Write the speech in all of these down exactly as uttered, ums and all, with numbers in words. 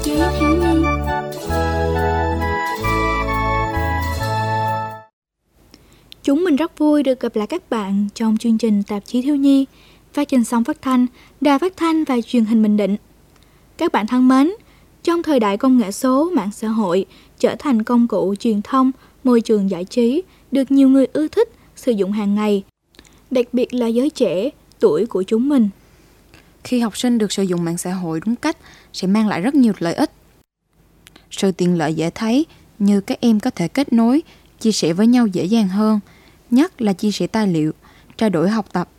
chí thiếu nhi. Chúng mình rất vui được gặp lại các bạn trong chương trình Tạp chí Thiếu nhi, phát trên sóng phát thanh, đài phát thanh và truyền hình Bình Định. Các bạn thân mến, trong thời đại công nghệ số, mạng xã hội trở thành công cụ truyền thông, môi trường giải trí được nhiều người ưa thích sử dụng hàng ngày, đặc biệt là giới trẻ tuổi của chúng mình. Khi học sinh được sử dụng mạng xã hội đúng cách sẽ mang lại rất nhiều lợi ích. Sự tiện lợi dễ thấy như các em có thể kết nối, chia sẻ với nhau dễ dàng hơn, nhất là chia sẻ tài liệu, trao đổi học tập.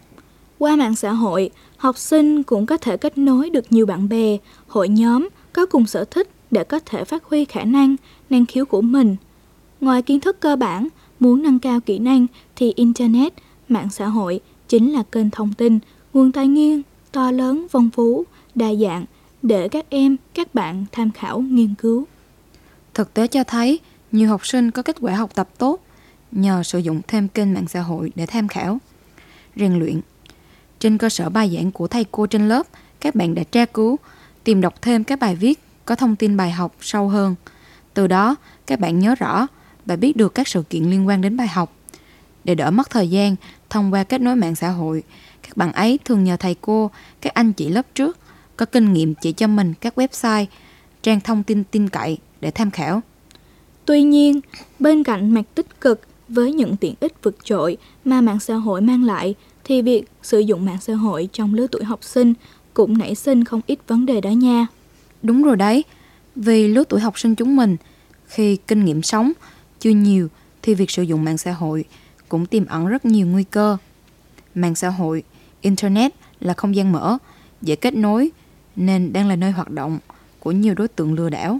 Qua mạng xã hội, học sinh cũng có thể kết nối được nhiều bạn bè, hội nhóm có cùng sở thích để có thể phát huy khả năng, năng khiếu của mình. Ngoài kiến thức cơ bản, muốn nâng cao kỹ năng thì Internet, mạng xã hội chính là kênh thông tin, nguồn tài nguyên to lớn, phong phú, đa dạng để các em, các bạn tham khảo, nghiên cứu. Thực tế cho thấy, nhiều học sinh có kết quả học tập tốt nhờ sử dụng thêm kênh mạng xã hội để tham khảo, rèn luyện. Trên cơ sở bài giảng của thầy cô trên lớp, các bạn đã tra cứu, tìm đọc thêm các bài viết có thông tin bài học sâu hơn. Từ đó, các bạn nhớ rõ và biết được các sự kiện liên quan đến bài học. Để đỡ mất thời gian thông qua kết nối mạng xã hội, các bạn ấy thường nhờ thầy cô, các anh chị lớp trước có kinh nghiệm chỉ cho mình các website, trang thông tin tin cậy để tham khảo. Tuy nhiên, bên cạnh mặt tích cực với những tiện ích vượt trội mà mạng xã hội mang lại, thì việc sử dụng mạng xã hội trong lứa tuổi học sinh cũng nảy sinh không ít vấn đề đó nha. Đúng rồi đấy, vì lứa tuổi học sinh chúng mình, khi kinh nghiệm sống chưa nhiều thì việc sử dụng mạng xã hội cũng tiềm ẩn rất nhiều nguy cơ. Mạng xã hội, Internet là không gian mở, dễ kết nối nên đang là nơi hoạt động của nhiều đối tượng lừa đảo.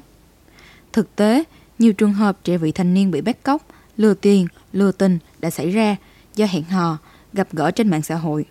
Thực tế, nhiều trường hợp trẻ vị thành niên bị bắt cóc, lừa tiền, lừa tình đã xảy ra do hẹn hò, gặp gỡ trên mạng xã hội.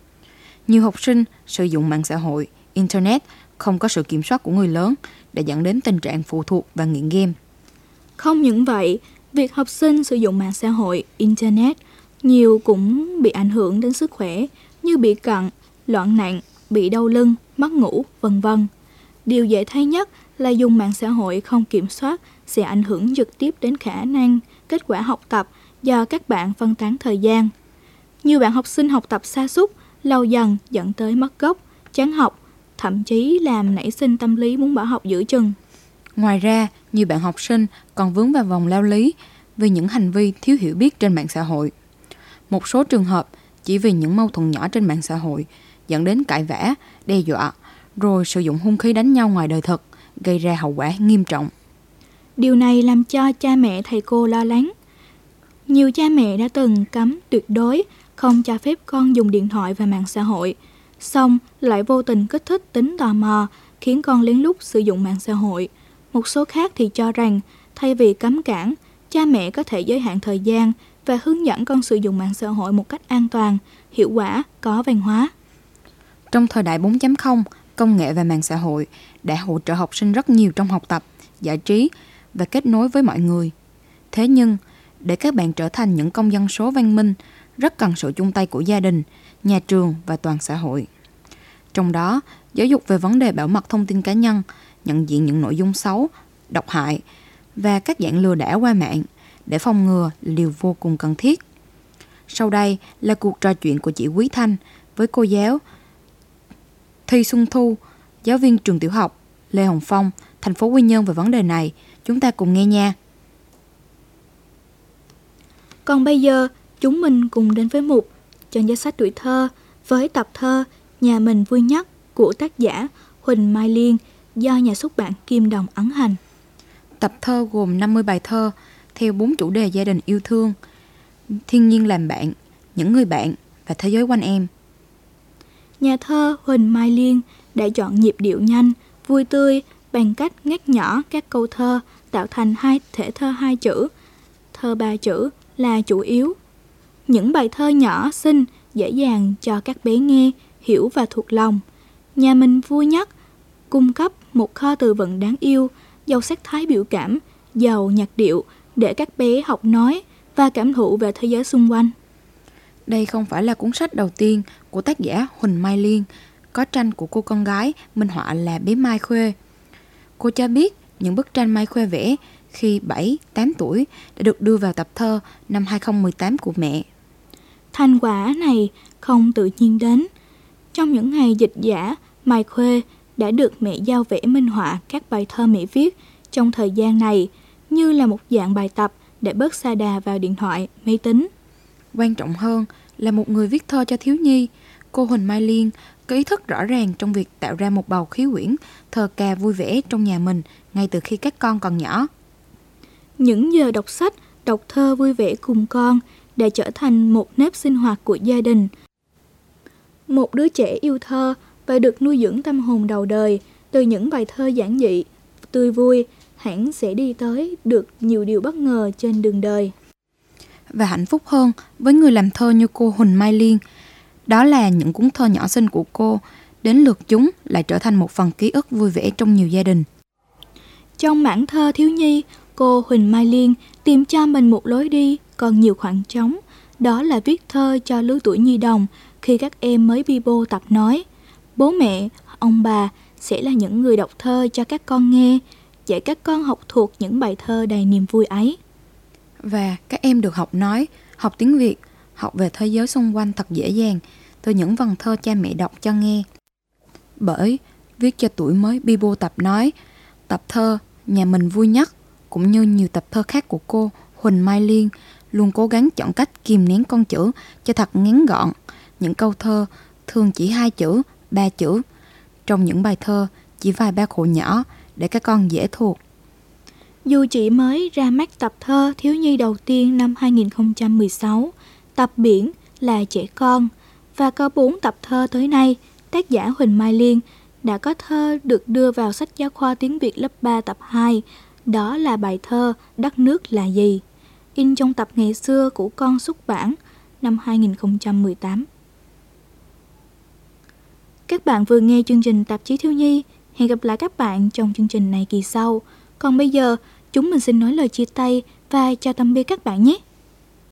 Nhiều học sinh sử dụng mạng xã hội, Internet không có sự kiểm soát của người lớn để dẫn đến tình trạng phụ thuộc và nghiện game. Không những vậy, việc học sinh sử dụng mạng xã hội, Internet nhiều cũng bị ảnh hưởng đến sức khỏe như bị cận, loạn nặng, bị đau lưng, mất ngủ, vân vân. Điều dễ thấy nhất là dùng mạng xã hội không kiểm soát sẽ ảnh hưởng trực tiếp đến khả năng, kết quả học tập do các bạn phân tán thời gian. Nhiều bạn học sinh học tập sa sút, lâu dần dẫn tới mất gốc, chán học, thậm chí làm nảy sinh tâm lý muốn bỏ học giữa chừng. Ngoài ra, nhiều bạn học sinh còn vướng vào vòng lao lý vì những hành vi thiếu hiểu biết trên mạng xã hội. Một số trường hợp chỉ vì những mâu thuẫn nhỏ trên mạng xã hội dẫn đến cãi vã, đe dọa, rồi sử dụng hung khí đánh nhau ngoài đời thực, gây ra hậu quả nghiêm trọng. Điều này làm cho cha mẹ thầy cô lo lắng. Nhiều cha mẹ đã từng cấm tuyệt đối không cho phép con dùng điện thoại và mạng xã hội, song lại vô tình kích thích tính tò mò, khiến con lén lút sử dụng mạng xã hội. Một số khác thì cho rằng, thay vì cấm cản, cha mẹ có thể giới hạn thời gian và hướng dẫn con sử dụng mạng xã hội một cách an toàn, hiệu quả, có văn hóa. Trong thời đại bốn chấm không, công nghệ và mạng xã hội đã hỗ trợ học sinh rất nhiều trong học tập, giải trí và kết nối với mọi người. Thế nhưng, để các bạn trở thành những công dân số văn minh, rất cần sự chung tay của gia đình, nhà trường và toàn xã hội. Trong đó, giáo dục về vấn đề bảo mật thông tin cá nhân, nhận diện những nội dung xấu, độc hại và các dạng lừa đảo qua mạng để phòng ngừa là điều vô cùng cần thiết. Sau đây là cuộc trò chuyện của chị Quý Thanh với cô giáo Thi Xuân Thu, giáo viên trường tiểu học Lê Hồng Phong, thành phố Quy Nhơn về vấn đề này. Chúng ta cùng nghe nha. Còn bây giờ, chúng mình cùng đến với mục Trong Danh Sách Tuổi Thơ với tập thơ Nhà Mình Vui Nhất của tác giả Huỳnh Mai Liên do nhà xuất bản Kim Đồng ấn hành. Tập thơ gồm năm mươi bài thơ theo bốn chủ đề gia đình yêu thương, thiên nhiên làm bạn, những người bạn và thế giới quanh em. Nhà thơ Huỳnh Mai Liên đã chọn nhịp điệu nhanh, vui tươi bằng cách ngắt nhỏ các câu thơ tạo thành hai thể thơ hai chữ, thơ ba chữ là chủ yếu. Những bài thơ nhỏ xinh, dễ dàng cho các bé nghe, hiểu và thuộc lòng. Nhà Mình Vui Nhất cung cấp một kho từ vựng đáng yêu, giàu sắc thái biểu cảm, giàu nhạc điệu để các bé học nói và cảm thụ về thế giới xung quanh. Đây không phải là cuốn sách đầu tiên của tác giả Huỳnh Mai Liên, có tranh của cô con gái minh họa là bé Mai Khuê. Cô cho biết những bức tranh Mai Khuê vẽ khi bảy, tám tuổi đã được đưa vào tập thơ năm hai không một tám của mẹ. Thành quả này không tự nhiên đến. Trong những ngày dịch dã, Mai Khuê đã được mẹ giao vẽ minh họa các bài thơ mẹ viết trong thời gian này như là một dạng bài tập để bớt sa đà vào điện thoại, máy tính. Quan trọng hơn là một người viết thơ cho thiếu nhi, cô Huỳnh Mai Liên có ý thức rõ ràng trong việc tạo ra một bầu khí quyển thơ ca vui vẻ trong nhà mình ngay từ khi các con còn nhỏ. Những giờ đọc sách, đọc thơ vui vẻ cùng con đã trở thành một nếp sinh hoạt của gia đình. Một đứa trẻ yêu thơ và được nuôi dưỡng tâm hồn đầu đời từ những bài thơ giản dị, tươi vui, hẳn sẽ đi tới được nhiều điều bất ngờ trên đường đời. Và hạnh phúc hơn với người làm thơ như cô Huỳnh Mai Liên, đó là những cuốn thơ nhỏ xinh của cô, đến lượt chúng lại trở thành một phần ký ức vui vẻ trong nhiều gia đình. Trong mảng thơ thiếu nhi, cô Huỳnh Mai Liên tìm cho mình một lối đi còn nhiều khoảng trống, đó là viết thơ cho lứa tuổi nhi đồng khi các em mới bi bô tập nói. Bố mẹ, ông bà sẽ là những người đọc thơ cho các con nghe, dạy các con học thuộc những bài thơ đầy niềm vui ấy. Và các em được học nói, học tiếng Việt, học về thế giới xung quanh thật dễ dàng từ những vần thơ cha mẹ đọc cho nghe. Bởi viết cho tuổi mới bi bô tập nói, tập thơ Nhà Mình Vui Nhất cũng như nhiều tập thơ khác của cô Huỳnh Mai Liên luôn cố gắng chọn cách kìm nén con chữ cho thật ngắn gọn. Những câu thơ thường chỉ hai chữ, ba chữ. Trong những bài thơ chỉ vài ba khổ nhỏ để các con dễ thuộc. Dù chỉ mới ra mắt tập thơ thiếu nhi đầu tiên năm hai không một sáu, tập Biển là trẻ con, và có bốn tập thơ tới nay, tác giả Huỳnh Mai Liên đã có thơ được đưa vào sách giáo khoa tiếng Việt lớp ba tập hai, đó là bài thơ Đất Nước Là Gì, in trong tập Ngày Xưa của Con xuất bản năm hai không một tám. Các bạn vừa nghe chương trình Tạp chí Thiếu nhi. Hẹn gặp lại các bạn trong chương trình này kỳ sau. Còn bây giờ, chúng mình xin nói lời chia tay và chào tạm biệt các bạn nhé.